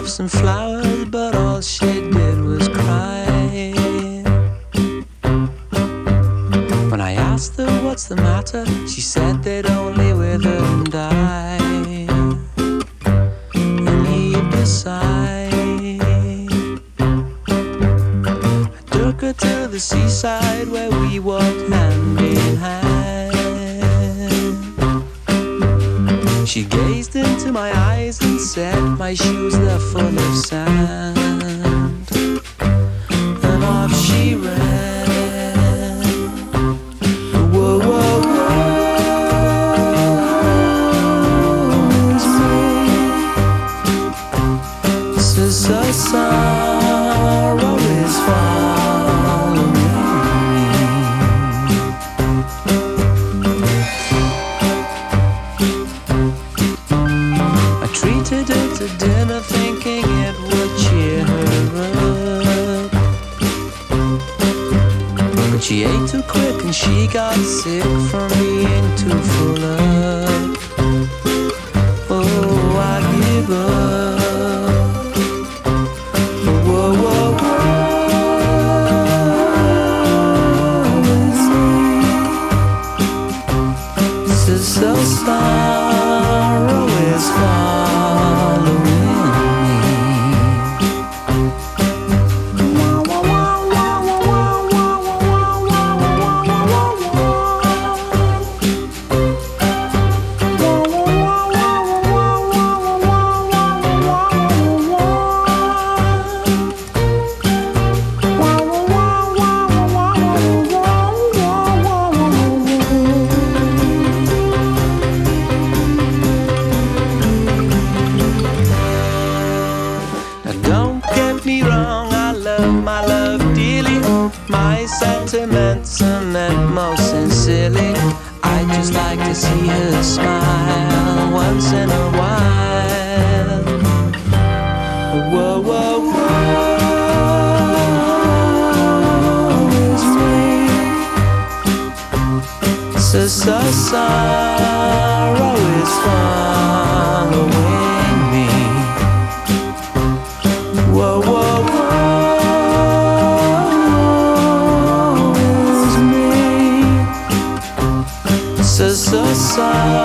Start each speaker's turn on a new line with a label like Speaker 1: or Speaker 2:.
Speaker 1: of some flowers, but all she did was cry. When I asked her what's the matter, she said they'd only wither and die. And heaved a sigh. I took her to the seaside where we walked hand in hand. She gazed into my eyes and said my shoes, they're full of sand. And off she ran. Whoa, whoa, whoa, it's me. So sorrow is following me. I treated her to dinner thinking it would cheer her up, but she ate too quick and she got sick from being too full up. Oh, I give up. Whoa, whoa, whoa, it's me. So sorrow is following me. Don't get me wrong, I love my love dearly. My sentiments are meant most sincerely. I just like to see her smile once in a while. Whoa, whoa, whoa, it's me. So sorrow is following me. Whoa, whoa, whoa, it's me. So sorry.